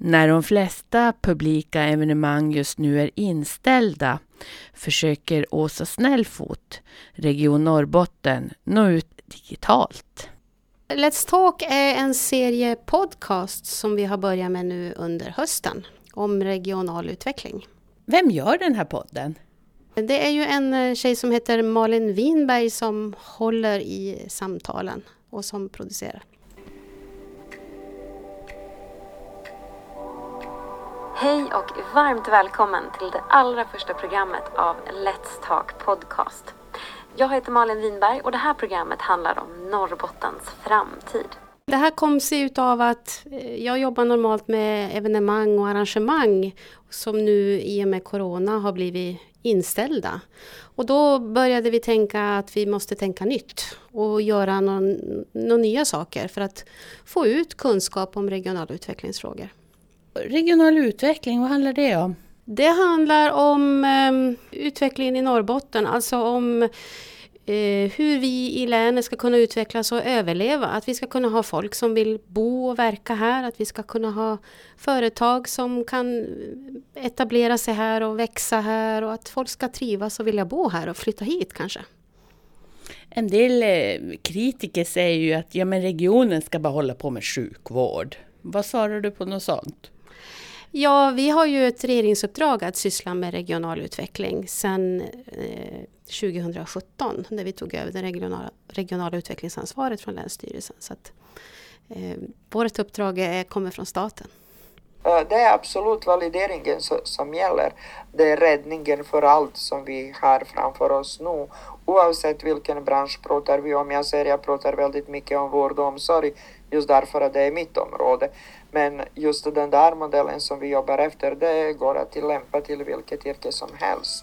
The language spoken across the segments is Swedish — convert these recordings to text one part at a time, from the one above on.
När de flesta publika evenemang just nu är inställda försöker Åsa Snällfot, Region Norrbotten, nå ut digitalt. Let's Talk är en serie podcast som vi har börjat med nu under hösten om regional utveckling. Vem gör den här podden? Det är ju en tjej som heter Malin Winberg som håller i samtalen och som producerar. Hej och varmt välkommen till det allra första programmet av Let's Talk Podcast. Jag heter Malin Winberg och det här programmet handlar om Norrbottens framtid. Det här kom sig ut av att jag jobbar normalt med evenemang och arrangemang som nu i och med corona har blivit inställda. Och då började vi tänka att vi måste tänka nytt och göra några nya saker för att få ut kunskap om regionala utvecklingsfrågor. Regional utveckling, vad handlar det om? Det handlar om utvecklingen i Norrbotten, alltså om hur vi i länet ska kunna utvecklas och överleva. Att vi ska kunna ha folk som vill bo och verka här, att vi ska kunna ha företag som kan etablera sig här och växa här och att folk ska trivas och vilja bo här och flytta hit kanske. En del kritiker säger ju att regionen ska bara hålla på med sjukvård. Vad svarar du på något sånt? Ja, vi har ju ett regeringsuppdrag att syssla med regional utveckling sedan 2017 när vi tog över det regionala utvecklingsansvaret från Länsstyrelsen. Så att, vårt uppdrag kommer från staten. Det är absolut valideringen som gäller. Det är räddningen för allt som vi har framför oss nu. Oavsett vilken bransch pratar vi om. Jag pratar väldigt mycket om vård och omsorg just därför att det är mitt område. Men just den där modellen som vi jobbar efter, det går att tillämpa till vilket yrke som helst.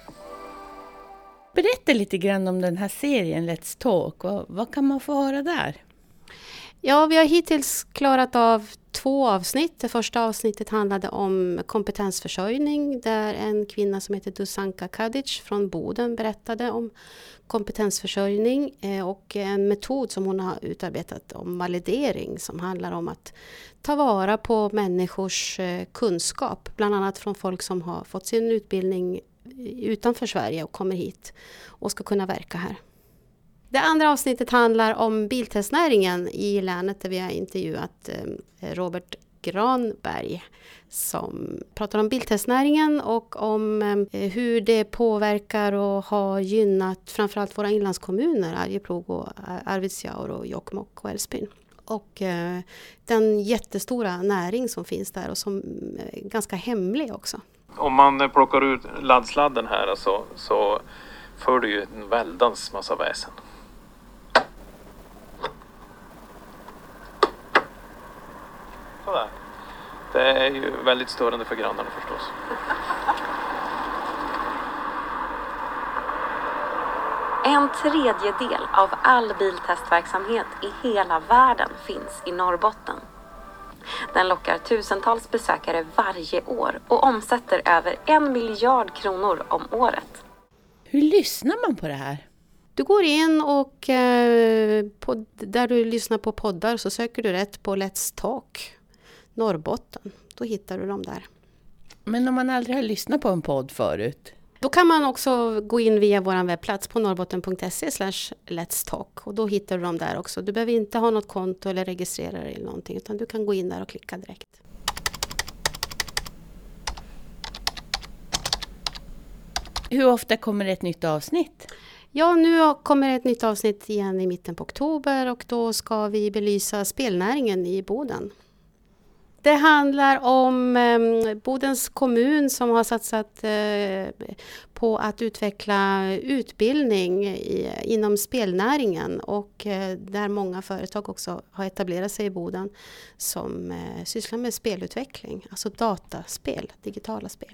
Berätta lite grann om den här serien Let's Talk. Vad kan man få höra där? Ja, vi har hittills klarat av 2 avsnitt. Det första avsnittet handlade om kompetensförsörjning där en kvinna som heter Dusanka Kadic från Boden berättade om kompetensförsörjning och en metod som hon har utarbetat om validering som handlar om att ta vara på människors kunskap, bland annat från folk som har fått sin utbildning utanför Sverige och kommer hit och ska kunna verka här. Det andra avsnittet handlar om biltestnäringen i länet där vi har intervjuat Robert Granberg som pratar om biltestnäringen och om hur det påverkar och har gynnat framförallt våra inlandskommuner, Arjeplog och Arvidsjaur och Jokkmokk och Älvsbyn. Och den jättestora näring som finns där och som är ganska hemlig också. Om man plockar ut laddsladden här så får du ju en väldans massa väsen. Sådär. Det är ju väldigt störande för grannarna förstås. En tredjedel av all biltestverksamhet i hela världen finns i Norrbotten. Den lockar tusentals besökare varje år och omsätter över 1 miljard kronor om året. Hur lyssnar man på det här? Du går in och där du lyssnar på poddar så söker du rätt på Let's Talk Norrbotten. Då hittar du dem där. Men om man aldrig har lyssnat på en podd förut? Då kan man också gå in via vår webbplats på norrbotten.se/letstalk och då hittar du dem där också. Du behöver inte ha något konto eller registrera dig eller någonting utan du kan gå in där och klicka direkt. Hur ofta kommer det ett nytt avsnitt? Ja, nu kommer ett nytt avsnitt igen i mitten på oktober och då ska vi belysa spelnäringen i Boden. Det handlar om Bodens kommun som har satsat på att utveckla utbildning inom spelnäringen och där många företag också har etablerat sig i Boden som sysslar med spelutveckling, alltså dataspel, digitala spel.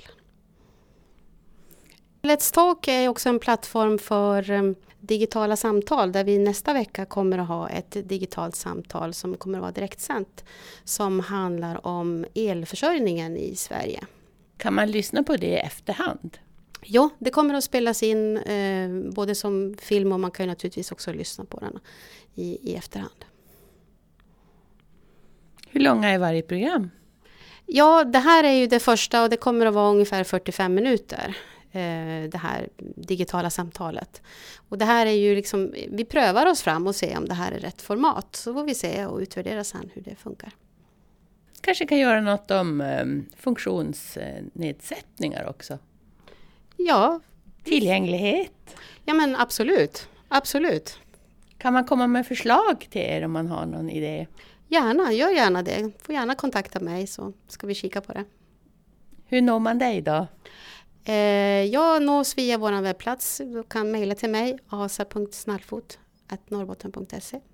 Let's Talk är också en plattform för digitala samtal där vi nästa vecka kommer att ha ett digitalt samtal som kommer att vara direktsänt som handlar om elförsörjningen i Sverige. Kan man lyssna på det i efterhand? Ja, det kommer att spelas in både som film och man kan naturligtvis också lyssna på den i efterhand. Hur långa är varje program? Ja, det här är ju det första och det kommer att vara ungefär 45 minuter. Det här digitala samtalet. Och det här är ju liksom, vi prövar oss fram och ser om det här är rätt format. Så får vi se och utvärdera sen hur det funkar. Kanske kan göra något om funktionsnedsättningar också. Ja. Tillgänglighet. Ja men absolut. Absolut. Kan man komma med förslag till er om man har någon idé? Gärna, gör gärna det. Får gärna kontakta mig så ska vi kika på det. Hur når man dig då? Jag nås via vår webbplats. Du kan mejla till mig asa.snallfot@norrbotten.se.